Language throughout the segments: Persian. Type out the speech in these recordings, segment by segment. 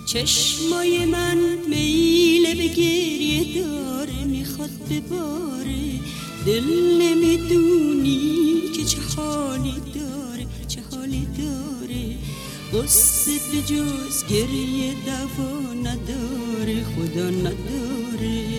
چشمای من میل به گریه داره، میخواد بباره، دل نمیدونی که چه حالی داره، چه حالی داره. قصه به جز گریه دوا نداره، خدا نداره.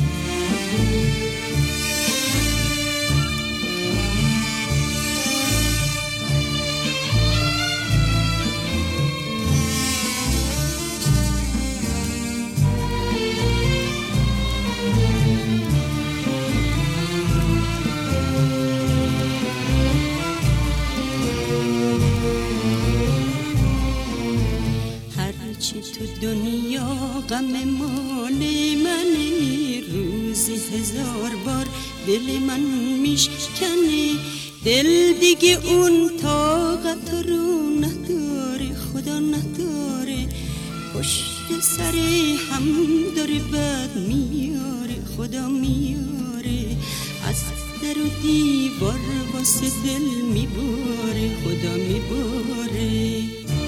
هرچی تو دنیا غم مال منه، روزی 1000 بار دل من میشکنه. دل دیگه اون طاقت رو نداره، خدا نداره. پشت سر هم داره بد میاره، خدا میاره. از در و دیوار واسه دل میباره، خدا میباره.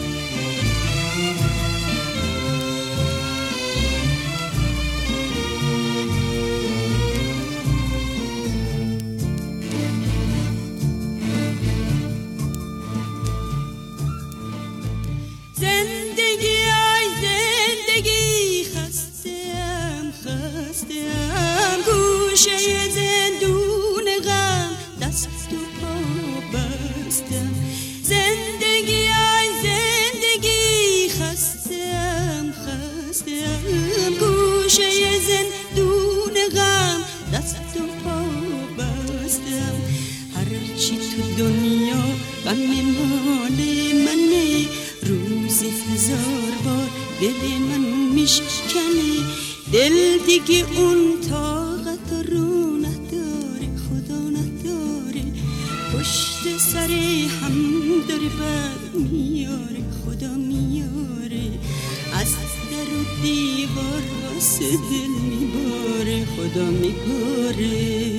زندگی ای زندگی، خستم خستم، گوشه زندون غم دست و پا بستم. زندگی ای زندگی، خستم خستم، گوشه زندون غم دست و پا بستم. هرچی تو دنیا غم مال منه، روزی 1000 بار دل من میشکنه. دل دیگه اون طاقت رو نداره، خدا نداره. پشت سر هم داره بد میاره، خدا میاره. از در و دیوار واسه دل میباره، خدا میباره.